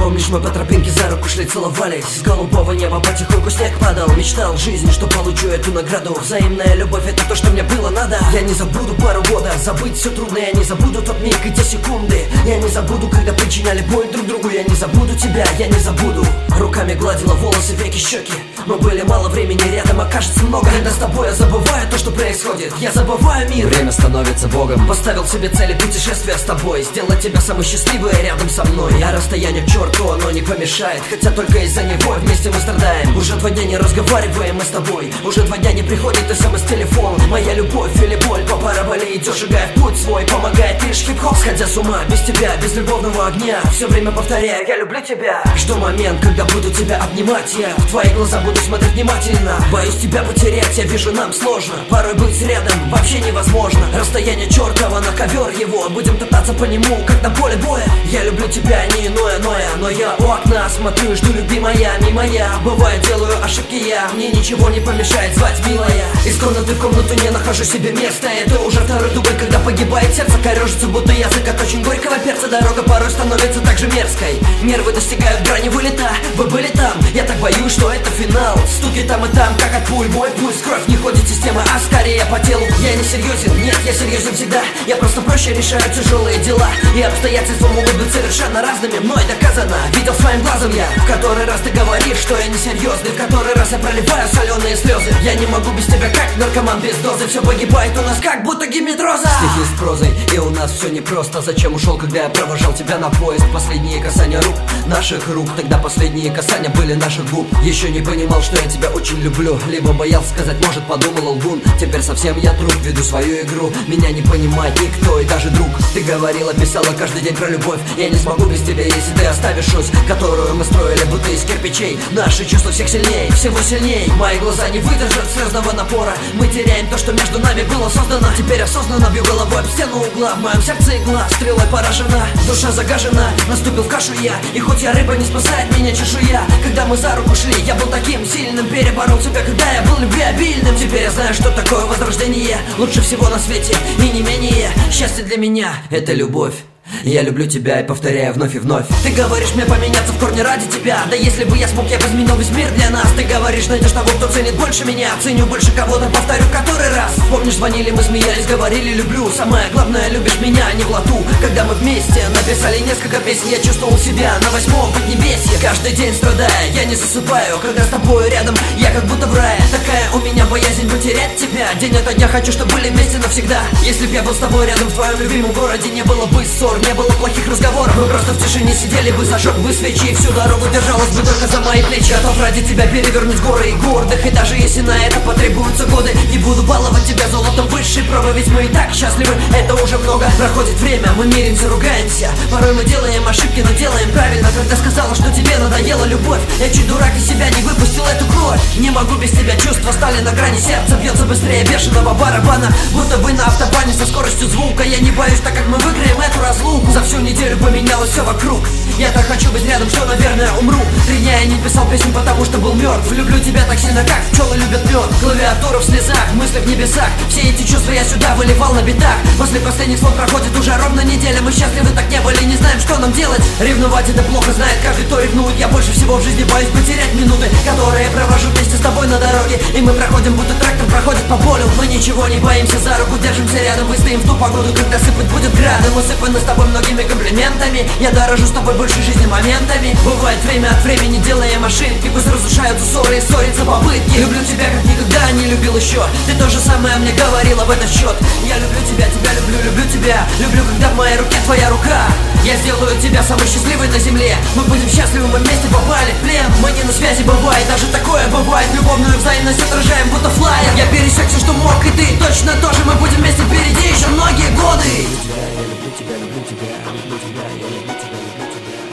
Помнишь, мы по тропинке за руку шли, целовались. С голубого неба потихоньку снег падал. Мечтал в жизни, что получу эту награду. Взаимная любовь — это то, что мне было надо. Я не забуду пару года, забыть все трудно. Я не забуду тот миг и те секунды. Я не забуду, когда причиняли боль друг другу. Я не забуду тебя, я не забуду. Руками гладила волосы, веки, щеки. Мы были мало времени рядом, а кажется много. Когда с тобой я забываю то, что происходит. Я забываю мир. Время становится богом. Поставил себе цели путешествия с тобой. Сделать тебя самой счастливой рядом со мной. А расстояние к черту, оно не помешает. Хотя только из-за него вместе мы страдаем. Уже 2 дня не разговариваем мы с тобой. Уже 2 дня не приходит смс с телефона. Моя любовь или боль по параболе идет, шагая в путь свой. Помогает лишь хип-хоп. Сходя с ума без тебя, без любовного огня. Все время повторяю, я люблю тебя. Жду момент, когда буду тебя обнимать. Я в твои глаза буду смотреть внимательно. Боюсь тебя потерять, я вижу, нам сложно. Порой быть рядом вообще невозможно. Расстояние чертова, на ковер его. Будем топтаться по нему, как на поле боя. Я люблю тебя, не иное, но я у окна смотрю и жду, любимая, мимо я. Бывает, делаю ошибки я. Мне ничего не помешает звать милая. Из комнаты в комнату не нахожу себе места. Это уже 2-й дубль, когда погибает сердце. Корежится, будто язык от очень горького перца. Дорога порой становится так же мерзкой. Нервы достигают грани вылета. Вы были там, я так боюсь, что это финал. Стуки там и там, как от пуль. Мой пульс, кровь не ходит система, а скорее по телу. Я не серьезен, нет, я серьезен всегда. Я просто проще решаю тяжелые дела. И обстоятельства могут быть совершенно разными. Мной доказано, видел своим глазом я. В который раз ты говоришь, что я не серьезный. В который раз я проливаю соленые слезы. Я не могу без тебя, как наркоман без дозы. Все погибает у нас, как будто гибнет роза. Стихи с прозой, и у нас все непросто. Зачем ушел, когда я провожал тебя на поезд? Последние касания рук, наших рук. Тогда последние касания были наших губ. Еще не понимал, что я тебя очень люблю. Либо боялся сказать, может, подумал лгун. Теперь совсем я труп, веду свою игру. Меня не понимает никто и даже друг. Ты говорила, писала каждый день про любовь. Я не смогу без тебя, если ты оставишь ось, которую мы строили, будто из кирпичей. Наши чувства всех сильнее, всего сильнее. Мои глаза не выдержат слезного напора. Мы теряем то, что между нами было создано. Теперь осознанно бью головой об стену угла. В моем сердце игла, стрелой поражена. Душа загажена, наступил в кашу я. И хоть я рыба, не спасает меня чешуя. Когда мы за руку шли, я был таким сильным. Переборол себя, когда я был любвеобильным. Теперь я знаю, что такое возрождение. Лучше всего на свете и не менее. Счастье для меня — это любовь. Я люблю тебя и повторяю вновь и вновь. Ты говоришь мне поменяться в корне ради тебя. Да если бы я смог, я бы изменил весь мир для нас. Ты говоришь, найдешь того, кто ценит больше меня. Ценю больше кого-то, повторю в который раз. Помнишь, звонили, мы смеялись, говорили люблю. Самое главное, любишь меня, а не в лату. Когда мы вместе написали несколько песен, я чувствовал себя на 8-м поднебесье. Каждый день страдая, я не засыпаю. Когда с тобой рядом, я как будто в рае. Такая у меня боязнь потерять тебя. День ото дня хочу, чтобы были вместе навсегда. Если б я был с тобой рядом в твоем любимом городе, не было бы ссор, не было плохих разговоров. Мы просто в тишине сидели бы, зажег бы свечи. И всю дорогу держалась бы только за мои плечи. Готов ради тебя перевернуть горы и гордых. И даже если на это потребуются годы, не буду баловать тебя золотом высшей пробы. Ведь мы и так счастливы, это уже много. Проходит время, мы миримся, ругаемся. Порой мы делаем ошибки, но делаем правильно. Когда сказала, что тебе надоела любовь, я чуть дурак из себя не выпустил эту кровь. Не могу без тебя, чувства стали на грани. Сердце бьется быстрее бешеного барабана. Будто бы на автобане со скоростью звука. Я не боюсь, так как мы выиграем эту разлуку. За всю неделю поменялось все вокруг. Я так хочу быть рядом, что, наверное, умру. 3 дня я не писал песню, потому что был мертв. Люблю тебя так сильно, как пчелы любят мед. Клавиатура в слезах, мысли в небесах. Все эти чувства я сюда выливал на битах. После последних слов проходит уже ровно неделя. Мы счастливы так не были, не знаем, что нам делать. Ревновать это плохо знает каждый, кто ревнует. Я больше всего в жизни боюсь потерять минуты, которые я провожу вместе с тобой на дороге. И мы проходим, будто трактор проходит по полю. Мы ничего не боимся, за руку держимся рядом. Выстоим в ту погоду, когда сыпать будет градом. Мы сыпаны с тобой многими комплиментами. Я дорожу с тобой больше жизни моментами. Бывает время от времени делаем ошибки. Пусть разрушаются ссоры и ссорятся попытки. Люблю тебя как никогда не любил еще. Ты то же самое мне говорила в этот счет. Я люблю тебя, тебя люблю, люблю тебя. Люблю, когда в моей руке твоя рука. Я сделаю тебя самой счастливой на земле. Мы будем счастливы, мы вместе попали в плен. Мы не на связи, бывает, даже такое бывает. Любовную взаимность отражаем, будто флайер. Я пересек все, что мог, и ты точно тоже. Мы будем вместе впереди еще многие годы. Я люблю тебя, люблю тебя, люблю тебя, я люблю тебя, люблю тебя.